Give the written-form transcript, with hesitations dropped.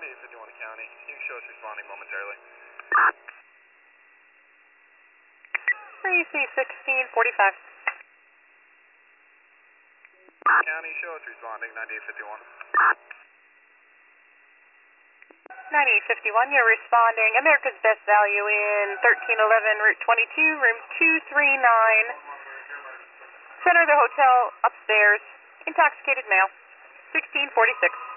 9851 County. You can show us responding momentarily. 3C1645. County, show us responding 9851. 9851, you're responding. America's Best Value in 1311 Route 22, room 239. Center of the hotel, upstairs. Intoxicated male. 1646.